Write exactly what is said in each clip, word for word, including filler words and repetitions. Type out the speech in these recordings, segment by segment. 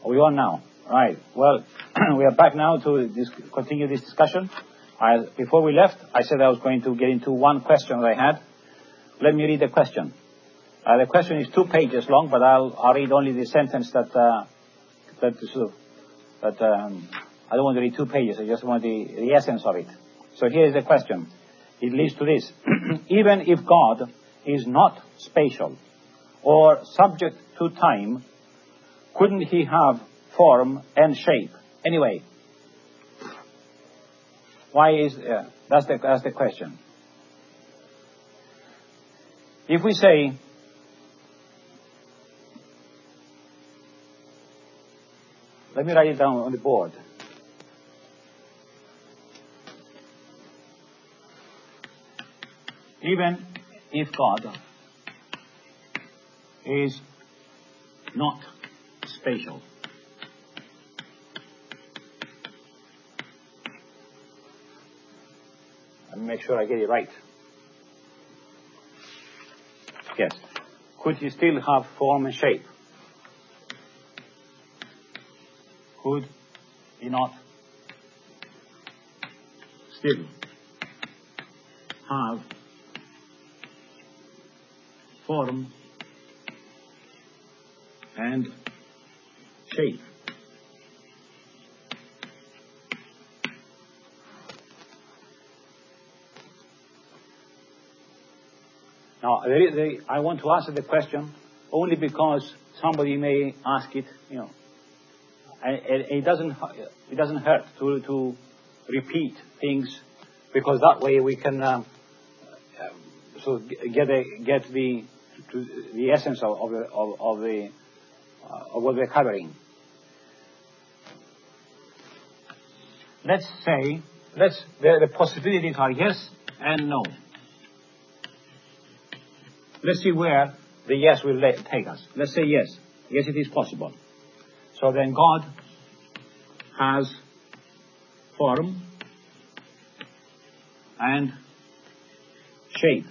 Are we on now? Right. Well, we are back now to this, continue this discussion. I, before we left, I said I was going to get into one question that I had. Let me read the question. Uh, the question is two pages long, but I'll, I'll read only the sentence that uh, that, uh, that um, I don't want to read two pages. I just want the, the essence of it. So here is the question. It leads to this. Even if God is not spatial or subject to time, couldn't he have form and shape? Anyway, why is uh, that's the that's the question. If we say let me write it down on the board. Even if God is not spatial, let me make sure I get it right. Yes. Could he still have form and shape? Could he not still have form and shape? Now, I want to answer the question only because somebody may ask it, you know. And it doesn't it doesn't hurt to to repeat things, because that way we can um, so get a, get the to the essence of of the of, of the uh, of what we're covering. Let's say let's the, the possibilities are yes and no. Let's see where the yes will take us. Let's say yes. Yes, it is possible. So then God has form and shape.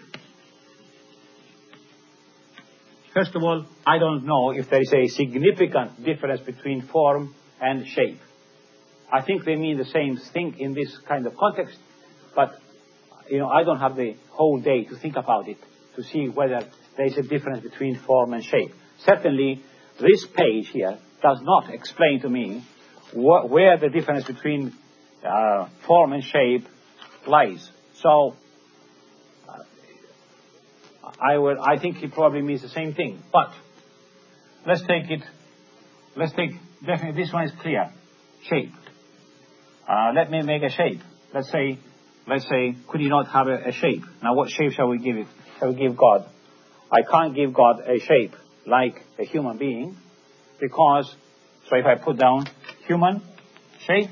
First of all, I don't know if there is a significant difference between form and shape. I think they mean the same thing in this kind of context, but you know, I don't have the whole day to think about it to see whether there is a difference between form and shape. Certainly, this page here does not explain to me wh where the difference between uh, form and shape lies. So, uh, I will. I think it probably means the same thing. But let's take it. Let's take definitely this one is clear. Shape. Uh, let me make a shape. Let's say, let's say, could he not have a, a shape? Now, what shape shall we give it? Shall we give God? I can't give God a shape like a human being, because, so if I put down human shape,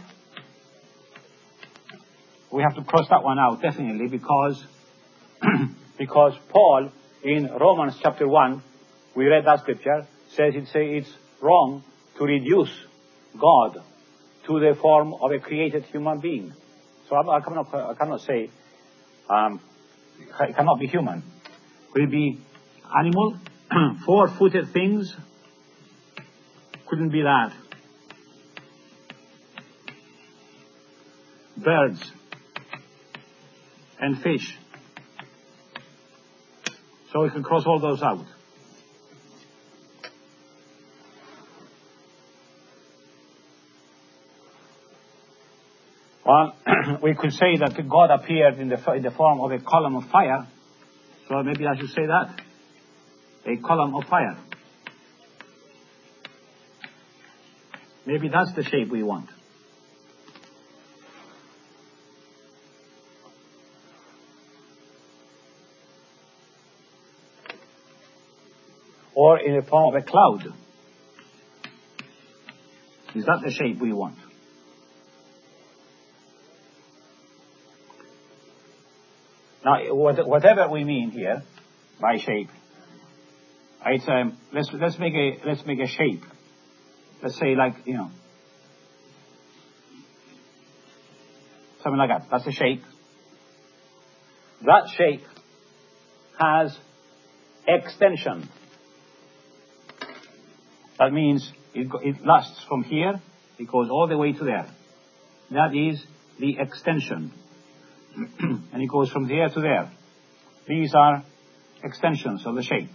we have to cross that one out definitely, because because Paul in Romans chapter one, we read that scripture, says it say it's wrong to reduce God to the form of a created human being. So I, I cannot I cannot say um, it cannot be human. Could it be animal? Four-footed things? Couldn't be that. Birds and fish. So we can cross all those out. Well, we could say that God appeared in the, in the form of a column of fire. So maybe I should say that. A column of fire. Maybe that's the shape we want. Or in the form of a cloud. Is that the shape we want? Now, whatever we mean here by shape, it's um, let's let's make a let's make a shape. Let's say, like, you know, something like that. That's a shape. That shape has extension. That means It, go, it lasts from here, it goes all the way to there. That is the extension. And it goes from there to there. These are extensions of the shape.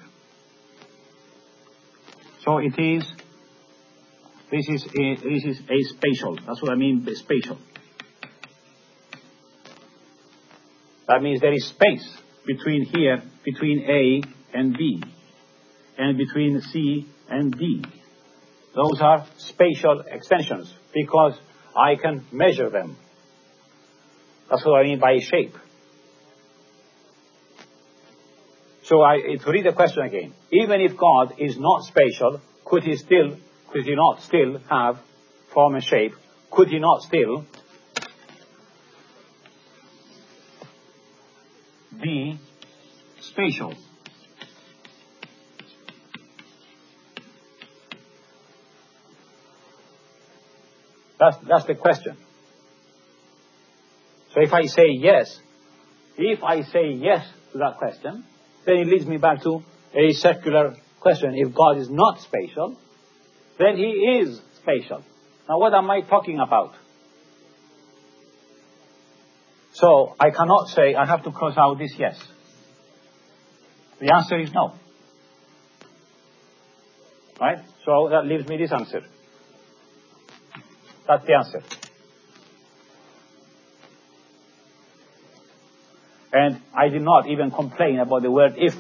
So it is, this is a, this is a spatial. That's what I mean by spatial. That means there is space between here, between A and B, and between C and D. Those are spatial extensions because I can measure them. That's what I mean by shape. So I, to read the question again, even if God is not spatial, could he still, could he not still have form and shape? Could he not still be spatial? That's, that's the question. So if I say yes, if I say yes to that question, then it leads me back to a secular question. If God is not spatial, then he is spatial. Now what am I talking about? So I cannot say, I have to cross out this yes. The answer is no. Right? So that leaves me this answer. That's the answer. And I did not even complain about the word if.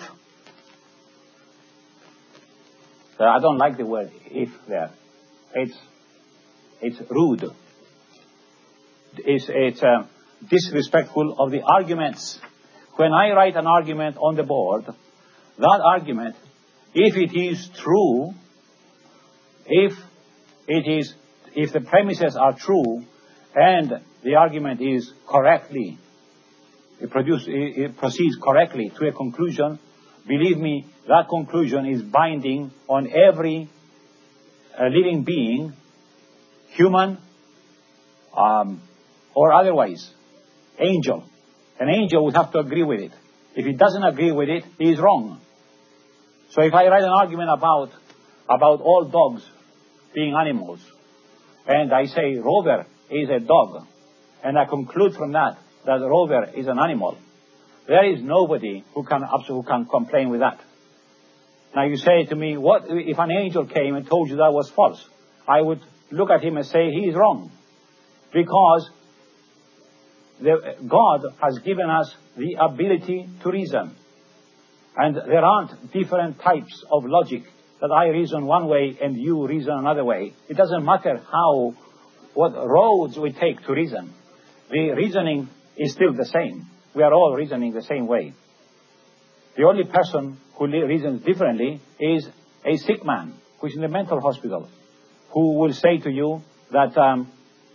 So I don't like the word if there. It's, it's rude. It's, it's uh, disrespectful of the arguments. When I write an argument on the board, that argument, if it is true, if it is, if the premises are true, and the argument is correctly, it, produce, it, it proceeds correctly to a conclusion, believe me, that conclusion is binding on every uh, living being, human um, or otherwise, angel. An angel would have to agree with it. If he doesn't agree with it, he is wrong. So if I write an argument about, about all dogs being animals, and I say Rover is a dog, and I conclude from that that Rover is an animal, there is nobody who can who can complain with that. Now you say to me, what if an angel came and told you that was false? I would look at him and say he is wrong, because the, God has given us the ability to reason, and there aren't different types of logic that I reason one way and you reason another way. It doesn't matter how, what roads we take to reason. The reasoning is still the same. We are all reasoning the same way. The only person who reasons differently is a sick man who is in the mental hospital, who will say to you that um,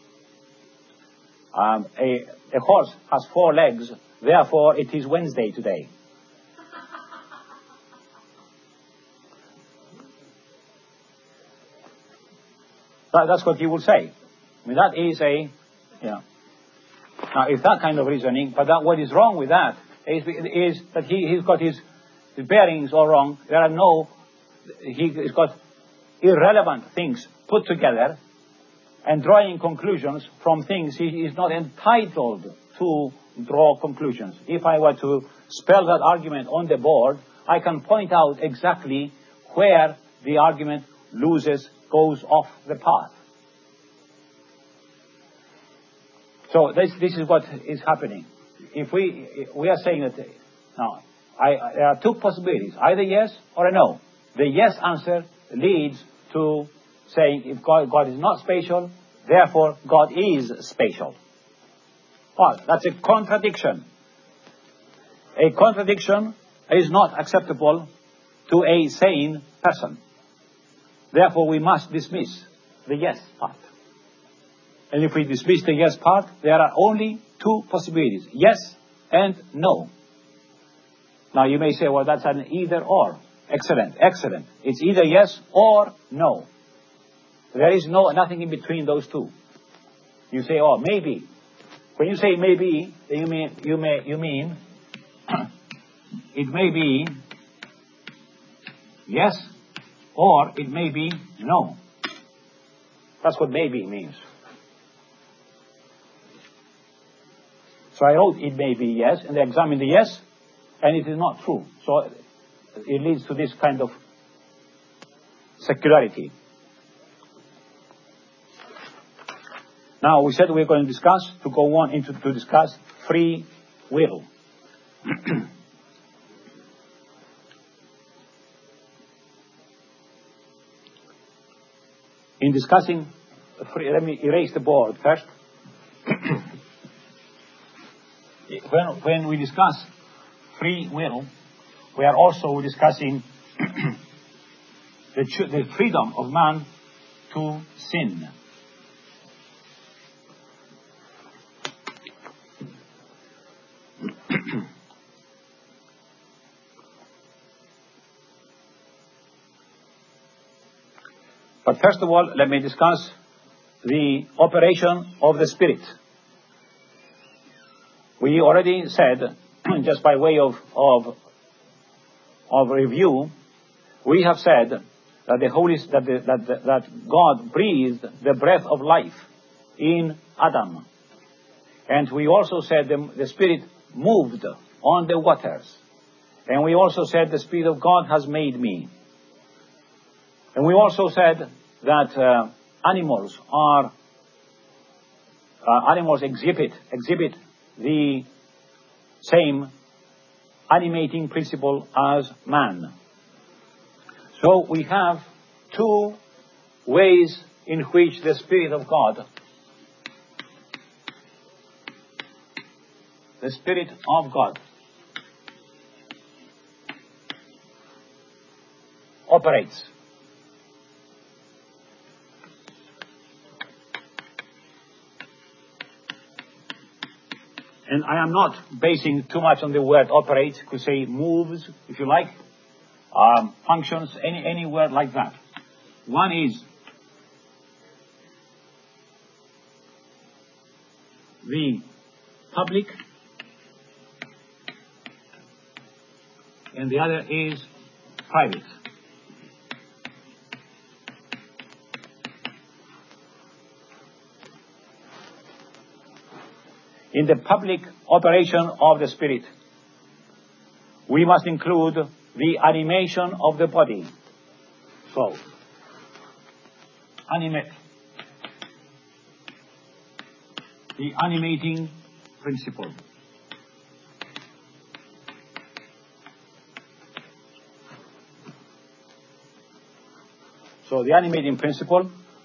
um, a, a horse has four legs, therefore it is Wednesday today. That, that's what he will say. I mean, that is a, yeah. Now, if that kind of reasoning, but that what is wrong with that is, is that he, he's got his, his bearings all wrong. There are no, he, he's got irrelevant things put together and drawing conclusions from things he is not entitled to draw conclusions. If I were to spell that argument on the board, I can point out exactly where the argument loses, goes off the path. So this, this is what is happening. If we we are saying that now, I, I, there are two possibilities: either yes or a no. The yes answer leads to saying if God, God is not spatial, therefore God is spatial. Well, that's a contradiction. A contradiction is not acceptable to a sane person. Therefore, we must dismiss the yes part. And if we dismiss the yes part, there are only two possibilities, yes and no. Now you may say, well, that's an either or. Excellent, excellent. It's either yes or no. There is no nothing in between those two. You say, oh, maybe. When you say maybe, you mean you may you mean it may be yes or it may be no. That's what maybe means. So I wrote it may be yes, and they examined the yes, and it is not true. So it leads to this kind of secularity. Now we said we're going to discuss, to go on into to discuss free will. In discussing, free, let me erase the board first. when, when we discuss free will, we are also discussing the, the freedom of man to sin. But first of all, let me discuss the operation of the Spirit. We already said, just by way of, of, of review, we have said that the Holy that, the, that, the, that God breathed the breath of life in Adam. And we also said the, the Spirit moved on the waters. And we also said the Spirit of God has made me. And we also said that uh, animals are uh, animals exhibit exhibit the same animating principle as man. So we have two ways in which the Spirit of God, the Spirit of God, operates. And I am not basing too much on the word operates, could say moves, if you like, um, functions, any, any word like that. One is the public, and the other is private. In the public operation of the Spirit, we must include the animation of the body. So, animate. The animating principle. So the animating principle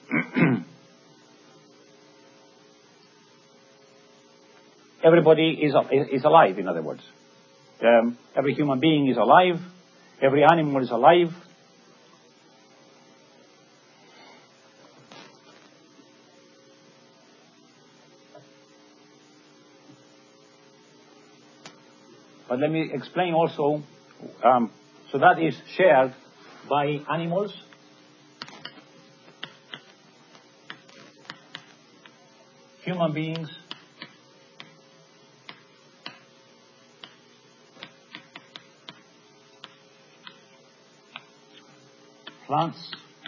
everybody is, is alive, in other words. Um, every human being is alive. Every animal is alive. But let me explain also, um, so that is shared by animals, human beings, plants,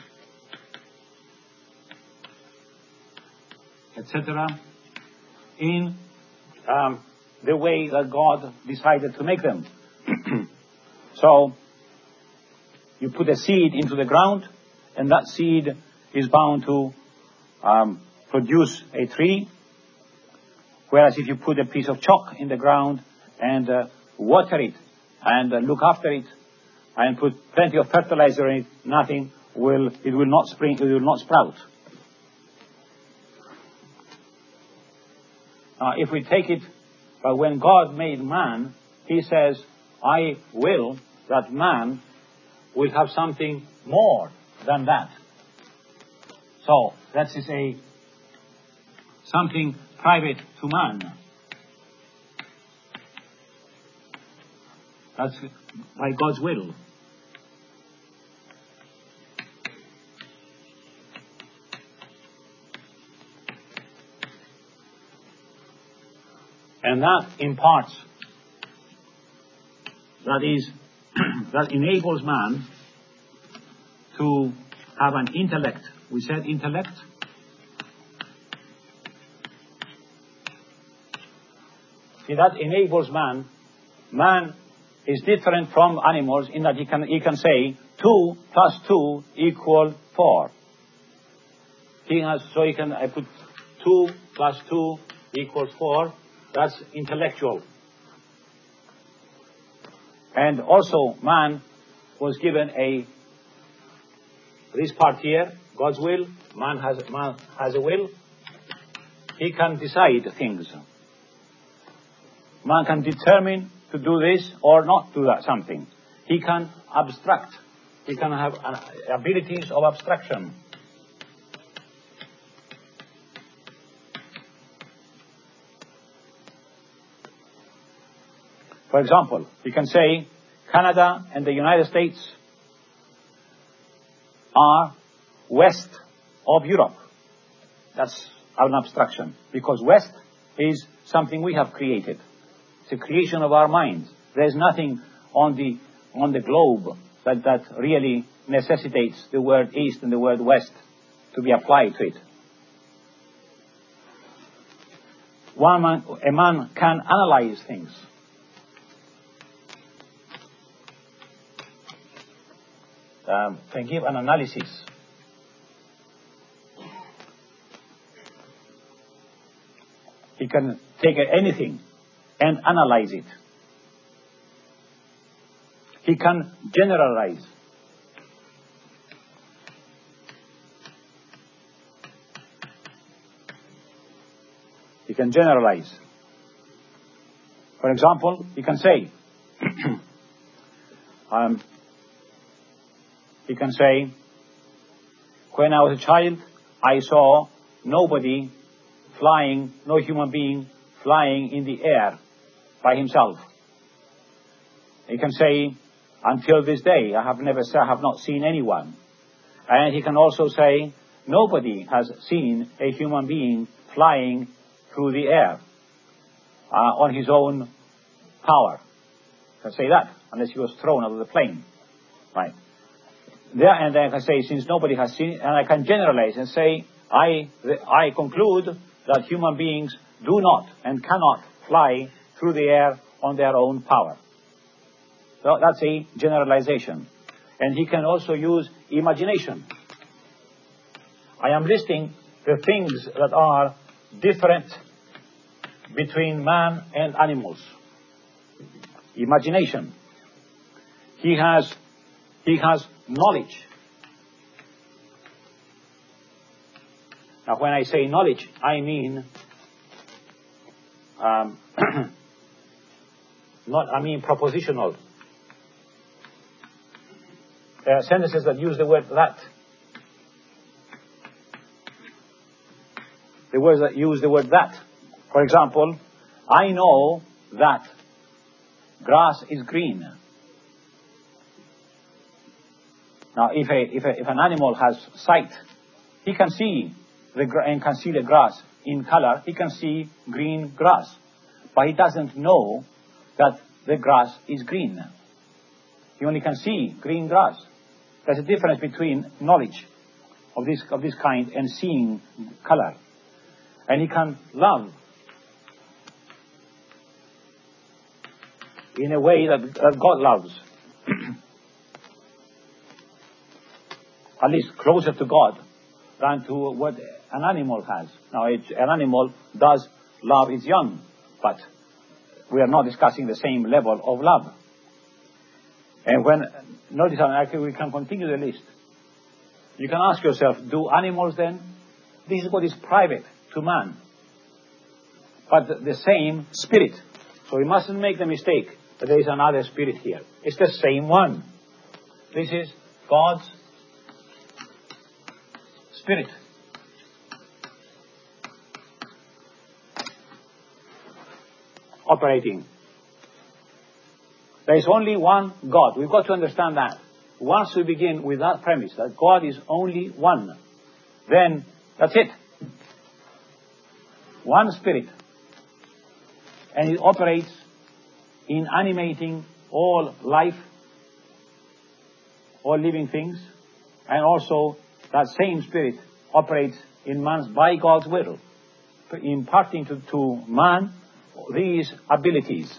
et cetera, in um, the way that God decided to make them. So, you put a seed into the ground, and that seed is bound to um, produce a tree, whereas if you put a piece of chalk in the ground and uh, water it and uh, look after it, and put plenty of fertilizer in it, nothing will, it will not spring, it will not sprout. Now, if we take it, uh, when God made man, He says, I will that man will have something more than that. So, that is a, something private to man. That's by God's will. And that imparts, that is, that enables man to have an intellect. We said intellect. See, that enables man. Man is different from animals in that he can, he can say two plus two equal four. He has, so he can, I put two plus two equals four. That's intellectual. And also man was given a, this part here, God's will. Man has, man has a will. He can decide things. Man can determine to do this or not do that something. He can abstract. He can have uh, abilities of abstraction. For example, he can say Canada and the United States are west of Europe. That's an abstraction, because west is something we have created. It's a creation of our minds. There's nothing on the on the globe that, that really necessitates the word east and the word west to be applied to it. One man, a man can analyze things. Um, can give an analysis. He can take anything and analyze it. He can generalize. He can generalize. For example, he can say, um, he can say, when I was a child, I saw nobody flying, no human being flying in the air by himself. He can say, until this day, I have never, I have not seen anyone. And he can also say, nobody has seen a human being flying through the air uh, on his own power. He can say that, unless he was thrown out of the plane. Right. There, and then I can say, since nobody has seen it, and I can generalize and say, I, I conclude that human beings do not and cannot fly through the air on their own power. So that's a generalization. And he can also use imagination. I am listing the things that are different between man and animals. Imagination. He has, he has knowledge. Now, when I say knowledge, I mean, um, not, I mean propositional. There are sentences that use the word that. The words that use the word that. For example, I know that grass is green. Now, if a, if a, if an animal has sight, he can see the and can see the grass in color. He can see green grass, but he doesn't know that the grass is green. He only can see green grass. There's a difference between knowledge of this of this kind and seeing color. And he can love in a way that, that God loves. At least closer to God than to what an animal has. Now, it, an animal does love its young, but we are not discussing the same level of love. And when, notice how we can continue the list. You can ask yourself, do animals then? This is what is private to man. But the, the same spirit. So we mustn't make the mistake that there is another spirit here. It's the same one. This is God's spirit. Operating. There is only one God. We've got to understand that. Once we begin with that premise, that God is only one, then that's it. One spirit. And it operates in animating all life, all living things, and also that same spirit operates in man's, by God's will, imparting to, to man these abilities.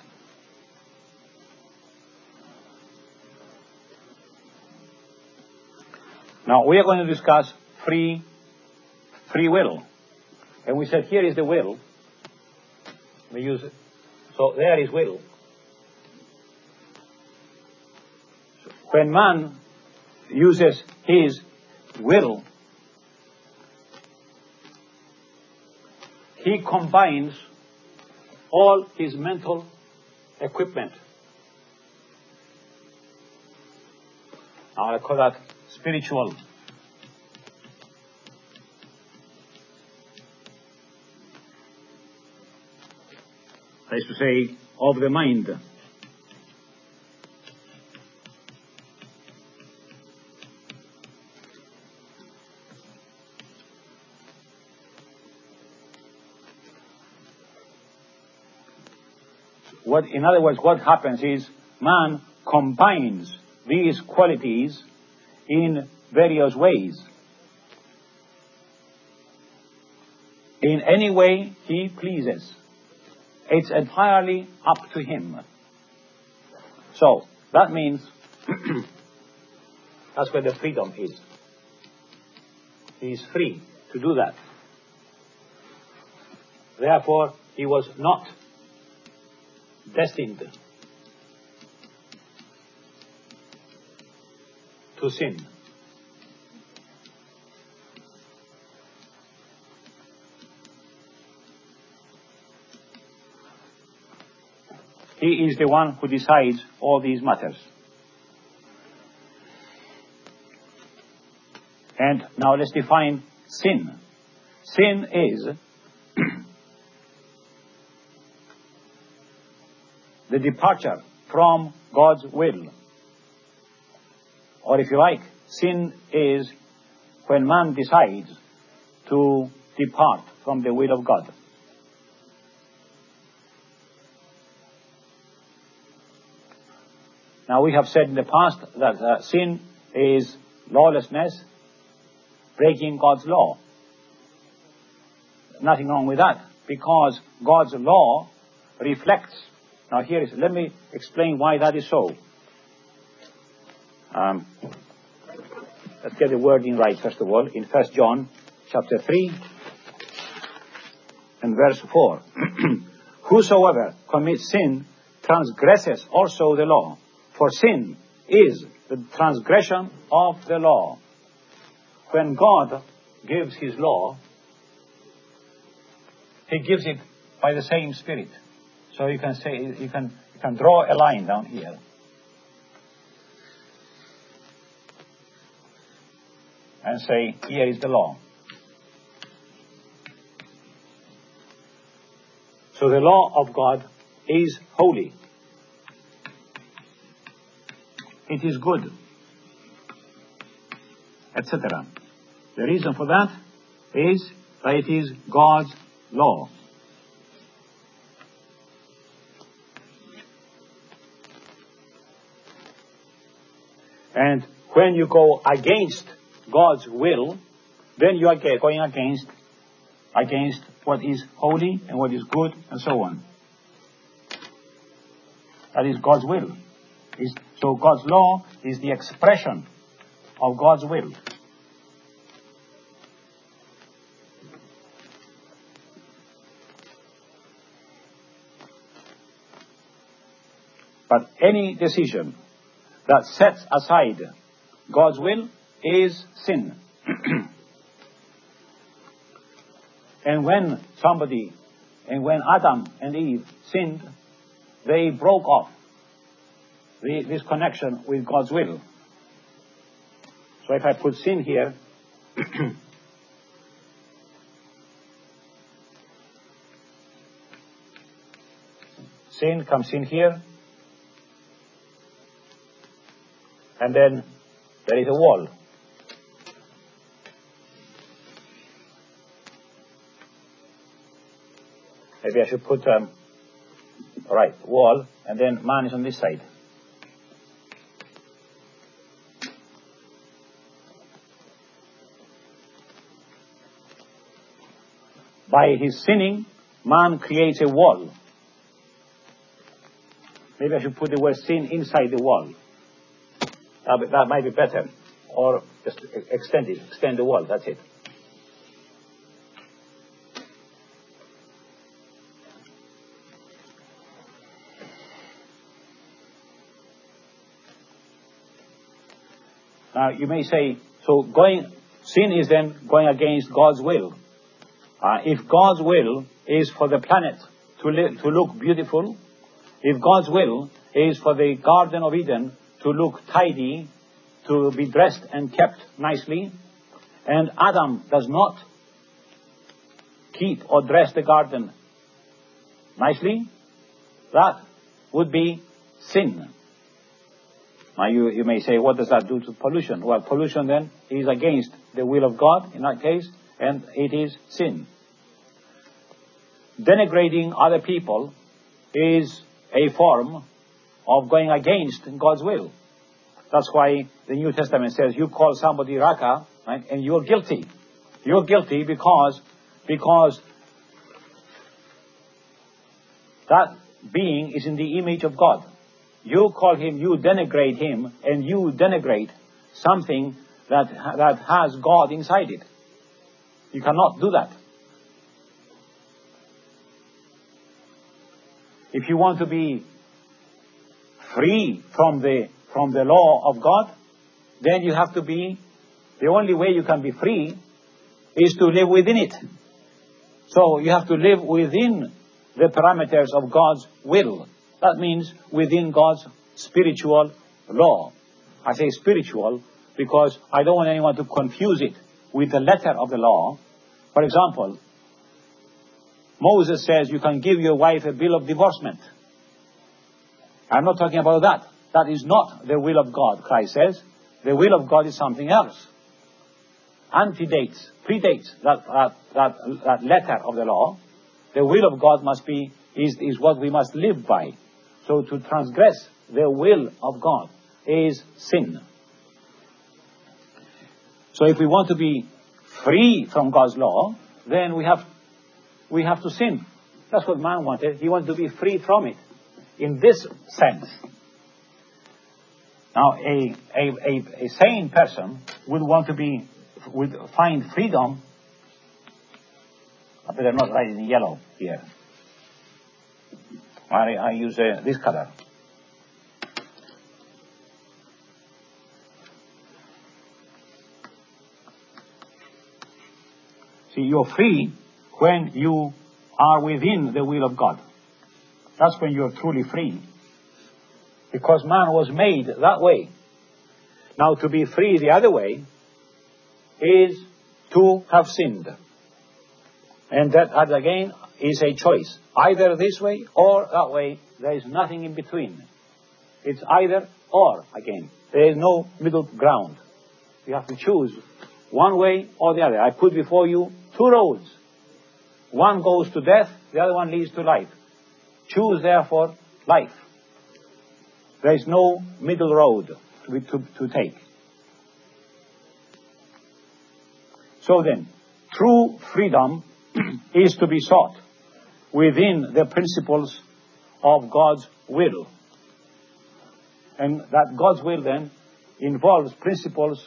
Now we are going to discuss free, free will. And we said here is the will. We use it. So there is will. When man uses his will, he combines all his mental equipment. Now I call that spiritual. I used to say, of the mind. What, in other words, what happens is man combines these qualities in various ways. In any way he pleases. It's entirely up to him. So, that means that's where the freedom is. He is free to do that. Therefore, he was not destined to sin. He is the one who decides all these matters. And now let's define sin. Sin is the departure from God's will. Or if you like, sin is when man decides to depart from the will of God. Now we have said in the past that uh, sin is lawlessness, breaking God's law. Nothing wrong with that, because God's law reflects. Now here is, let me explain why that is so. Um, let's get the wording right first of all. In First John chapter three and verse four. Whosoever commits sin transgresses also the law. For sin is the transgression of the law. When God gives his law, he gives it by the same Spirit. So you can say, you can, you can draw a line down here. And say, here is the law. So the law of God is holy. It is good, et cetera. The reason for that is that it is God's law. And when you go against God's will, then you are going against against what is holy and what is good and so on. That is God's will. Is, so God's law is the expression of God's will. But any decision that sets aside God's will is sin. And when somebody, and when Adam and Eve sinned, they broke off the, this connection with God's will. So if I put sin here, sin comes in here, and then there is a wall. Maybe I should put, um, right, wall, and then man is on this side. By his sinning, man creates a wall Maybe I should put the word sin inside the wall. That, that might be better. Or just extend it, extend the wall, that's it. Now you may say, so going, sin is then going against God's will. Uh, if God's will is for the planet to, li- to look beautiful, if God's will is for the Garden of Eden to look tidy, to be dressed and kept nicely, and Adam does not keep or dress the garden nicely, that would be sin. Now you, you may say, what does that do to pollution? Well, pollution then is against the will of God in that case, and it is sin. Denigrating other people is a form of going against God's will. That's why the New Testament says you call somebody Raka, right, and you're guilty. You're guilty because, because that being is in the image of God. You call him, you denigrate him, and you denigrate something that, that has God inside it. You cannot do that. If you want to be free from the from the law of God, then you have to be, the only way you can be free is to live within it. So you have to live within the parameters of God's will. That means within God's spiritual law. I say spiritual because I don't want anyone to confuse it with the letter of the law. For example, Moses says you can give your wife a bill of divorcement. I'm not talking about that. That is not the will of God, Christ says. The will of God is something else. Antedates, predates that, that, that, that letter of the law. The will of God must be, is, is what we must live by. So to transgress the will of God is sin. So if we want to be free from God's law, then we have, we have to sin. That's what man wanted. He wanted to be free from it. In this sense. Now, a, a, a, a sane person would want to be, would find freedom. I better not write in yellow here. I, I use uh, this color. See, you're free when you are within the will of God. That's when you're truly free. Because man was made that way. Now to be free the other way is to have sinned. And that, that again is a choice. Either this way or that way. There is nothing in between. It's either or again. There is no middle ground. You have to choose one way or the other. I put before you two roads. One goes to death, the other one leads to life. Choose therefore life. There is no middle road to, to, to take. So then, true freedom is to be sought within the principles of God's will. And that God's will then involves principles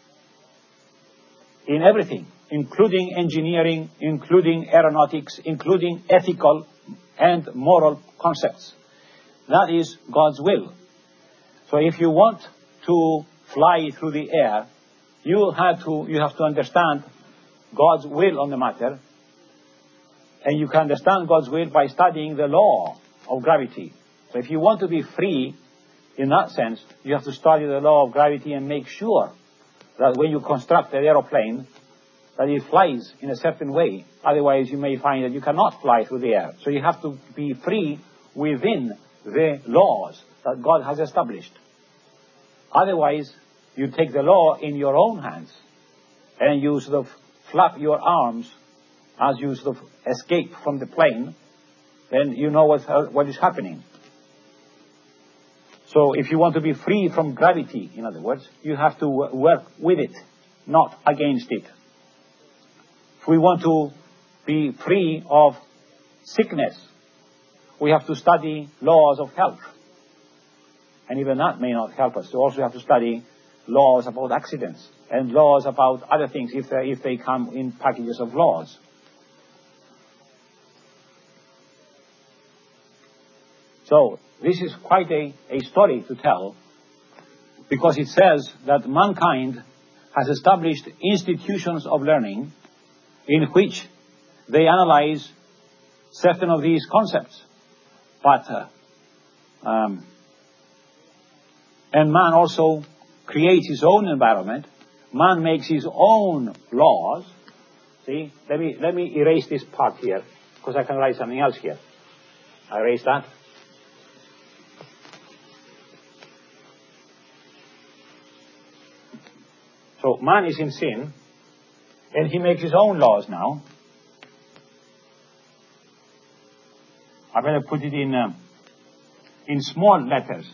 in everything, including engineering, including aeronautics, including ethical and moral concepts. That is God's will. So if you want to fly through the air, you have to, you have to understand God's will on the matter. And you can understand God's will by studying the law of gravity. So if you want to be free in that sense, you have to study the law of gravity and make sure that when you construct an aeroplane, that it flies in a certain way. Otherwise, you may find that you cannot fly through the air. So you have to be free within the laws that God has established. Otherwise, you take the law in your own hands and you sort of flap your arms as you sort of escape from the plane, then you know what, what is happening. So if you want to be free from gravity, in other words, you have to work with it, not against it. If we want to be free of sickness, we have to study laws of health. And even that may not help us. We also have to study laws about accidents and laws about other things if they, if they come in packages of laws. So this is quite a, a story to tell, because it says that mankind has established institutions of learning in which they analyze certain of these concepts. But, uh, um, and man also creates his own environment. Man makes his own laws. See, let me, let me erase this part here, because I can write something else here. I erase that. So man is in sin, and he makes his own laws now. I better put it in uh, in small letters.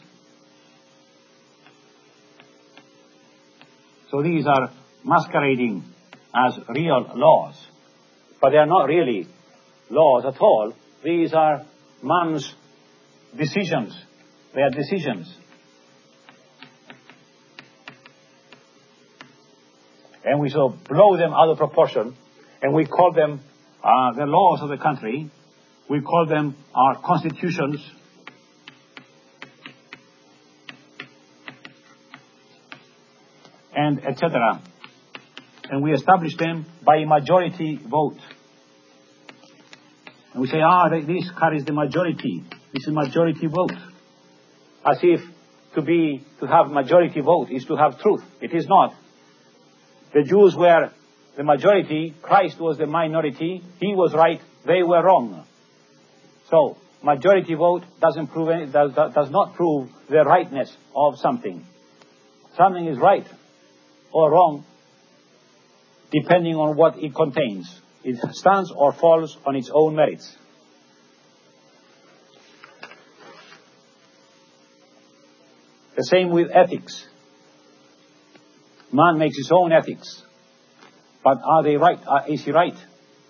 So these are masquerading as real laws, but they are not really laws at all. These are man's decisions. They are decisions. And we so blow them out of proportion, and we call them uh, the laws of the country. We call them our constitutions. And et cetera. And we establish them by majority vote. And we say, ah, this carries the majority. This is majority vote. As if to be, to have majority vote is to have truth. It is not. The Jews were the majority, Christ was the minority, he was right, they were wrong. So, majority vote doesn't prove any, does, does not prove the rightness of something. Something is right or wrong depending on what it contains. It stands or falls on its own merits. The same with ethics. Man makes his own ethics. But are they right? Uh, is he right?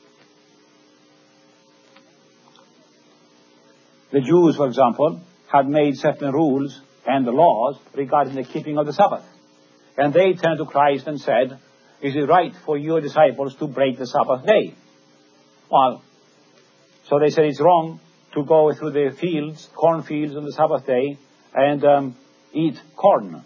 The Jews, for example, had made certain rules and laws regarding the keeping of the Sabbath. And they turned to Christ and said, is it right for your disciples to break the Sabbath day? Well, so they said it's wrong to go through the fields, cornfields on the Sabbath day and um, eat corn.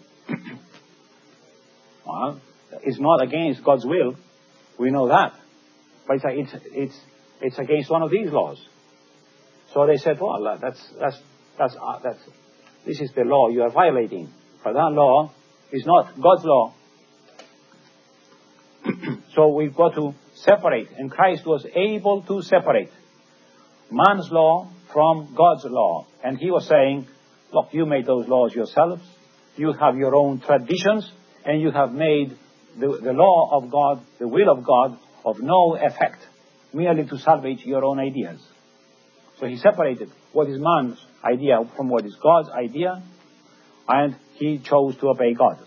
Well, it's not against God's will. We know that. But it's, it's, it's, it's against one of these laws. So they said, well, that's, that's, that's, uh, that's, this is the law you are violating. But that law is not God's law. So we've got to separate. And Christ was able to separate man's law from God's law. And he was saying, look, you made those laws yourselves. You have your own traditions. And you have made the, the law of God, the will of God, of no effect, merely to salvage your own ideas. So he separated what is man's idea from what is God's idea, and he chose to obey God.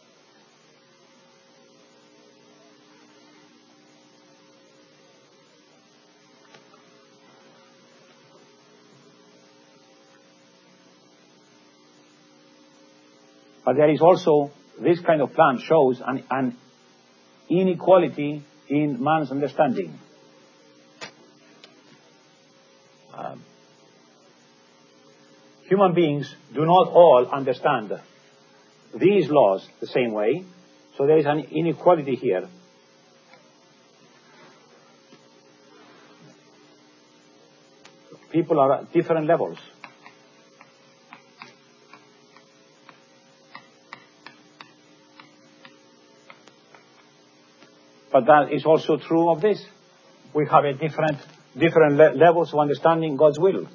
But there is also, this kind of plan shows an, an inequality in man's understanding. Um, human beings do not all understand these laws the same way, so there is an inequality here. People are at different levels. But that is also true of this. We have a different, different le- levels of understanding God's will.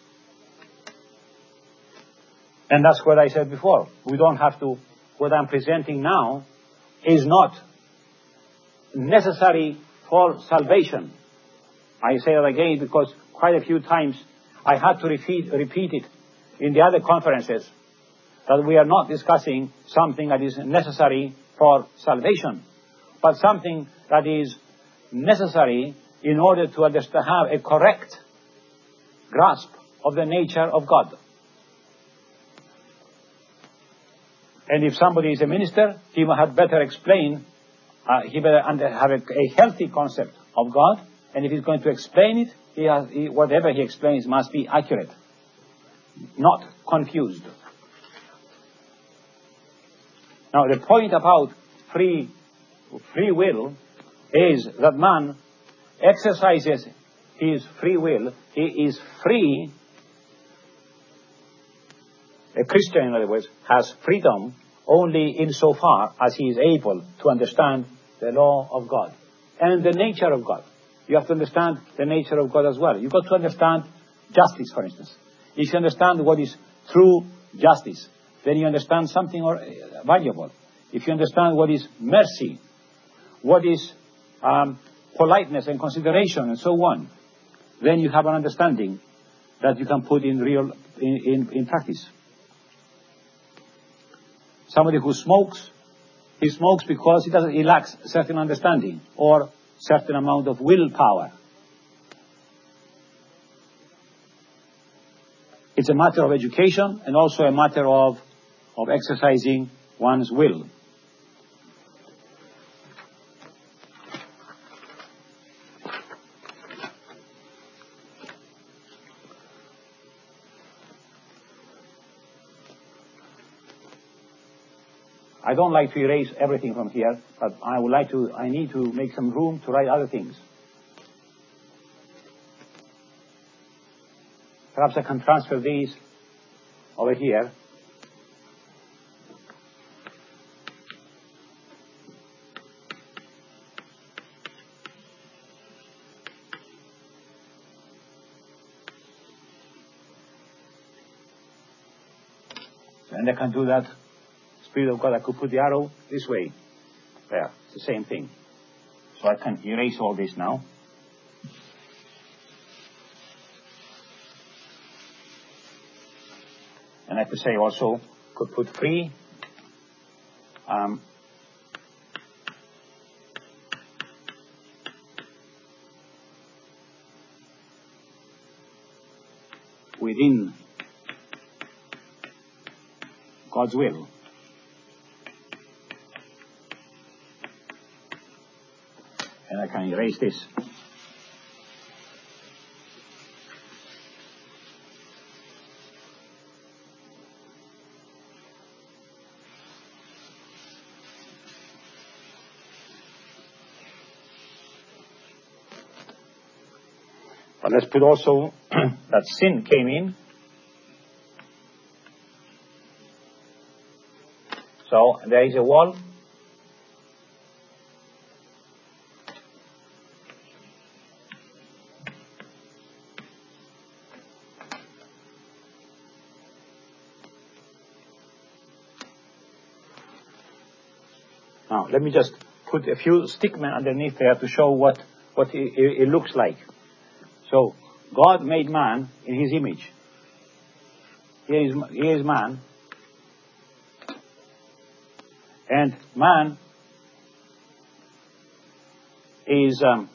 And that's what I said before. We don't have to, what I'm presenting now is not necessary for salvation. I say that again because quite a few times I had to repeat, repeat it in the other conferences, that we are not discussing something that is necessary for salvation, but something that is necessary in order to understand, have a correct grasp of the nature of God. And if somebody is a minister, he had better explain, uh, he better under, have a, a healthy concept of God. And if he's going to explain it, he has, he, whatever he explains must be accurate, not confused. Now, the point about free, free will is that man exercises his free will. He is free. A Christian, in other words, has freedom only insofar as he is able to understand the law of God and the nature of God. You have to understand the nature of God as well. You've got to understand justice, for instance. If you understand what is true justice, then you understand something or, uh, valuable. If you understand what is mercy, what is um, politeness and consideration and so on, then you have an understanding that you can put in real in, in, in practice. Somebody who smokes, he smokes because he doesn't he lacks certain understanding or certain amount of willpower. It's a matter of education and also a matter of of exercising one's will. I don't like to erase everything from here, but I would like to, I need to make some room to write other things. Perhaps I can transfer these over here. And I can do that. Spirit of God, I could put the arrow this way. There, it's the same thing. So I can erase all this now. And I could say also, could put free. Um, within God's will. And I can erase this. But let's put also that sin came in. So there is a wall. Now, let me just put a few stickmen underneath there to show what, what it, it looks like. So, God made man in his image. Here is, here is man. And man is, um,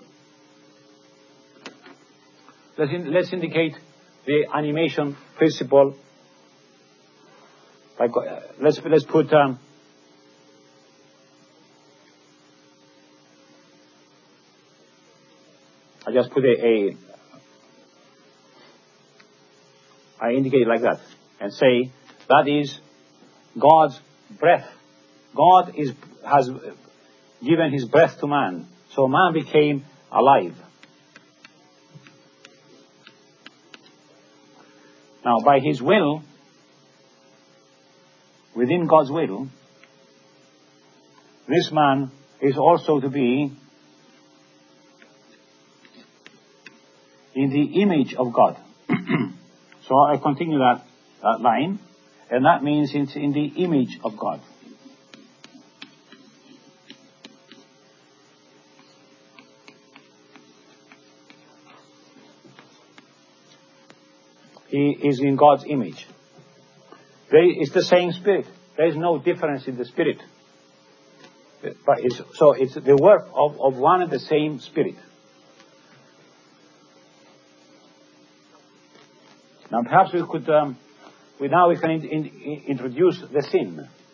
let's, in, let's indicate the animation principle. Like, uh, let's, let's put, um, I just put a, a, I indicate it like that and say that is God's breath. God is, has given his breath to man. So man became alive. Now by his will, within God's will, this man is also to be in the image of God. So I continue that, that line, and that means it's in the image of God. He is in God's image. There is the same spirit. There is no difference in the spirit. But it's, so it's the work of, of one and the same spirit. Now perhaps we could um, we now we can in, in, introduce the sin.